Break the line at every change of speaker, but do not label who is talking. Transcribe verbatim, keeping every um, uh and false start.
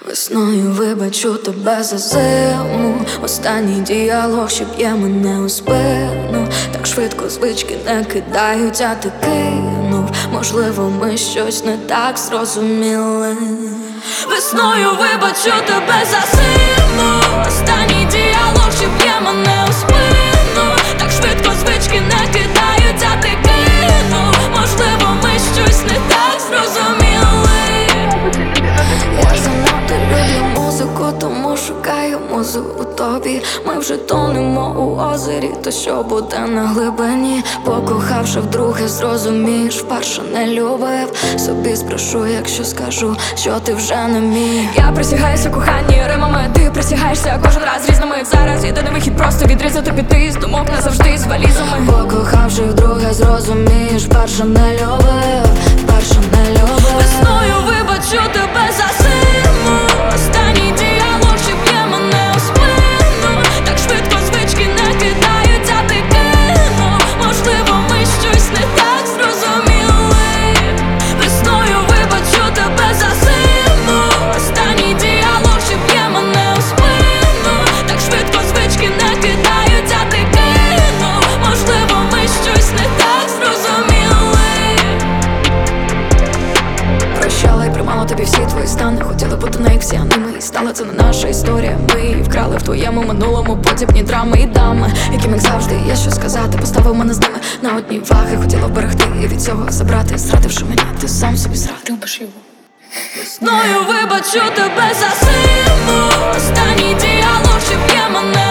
Весною вибачу тебе за зиму. Останній діалог, що б'є мене у спину. Так швидко звички не кидають, а ти кинув. Можливо, ми щось не так зрозуміли. Весною вибачу тебе за зиму. Останній діалог, що б'є мене у спину. Так швидко звички не кидають, а ти кинув. Можливо, ми щось не так зрозуміли. Я занадто люблю музику, тому шукаю музу у тобі. Ми вже тонемо у озері, то що буде на глибині. Покохавши вдруге, зрозумієш, вперше не любив. Собі спрошу, якщо скажу, що ти вже не мій.
Я присягаюся коханні римами, ти присягаєшся кожен раз різними. Зараз єдиний вихід просто відрізати піти з думок назавжди з валізами.
Покохавши вдруге, зрозумієш, вперше не любив, вперше не любив.
Весною вибачу тебе за зиму. Останній діалог, що б'є мене у спину. Так швидко звички не кидають, а ти кинув. Можливо, ми щось не так зрозуміли. Весною вибачу тебе за зиму. Останній діалог, що б'є мене у спину. Так швидко звички не кидають, а ти кинув. Можливо, ми щось не так зрозуміли.
Прощала і приймала тобі всі твої стани. Хотіла бути на іксі, а не ми. Стала це не наша історія. Ми її вкрали в твоєму минулому. Подібні драми і дами, яким як завжди є що сказати. Поставив мене з ними на одні ваги. Хотіла вберегти і від цього забрати. Зрадивши мені, ти сам собі зрадив.
Любиш його. Весною вибачу тебе за зиму. Останній діалог, що б'є мене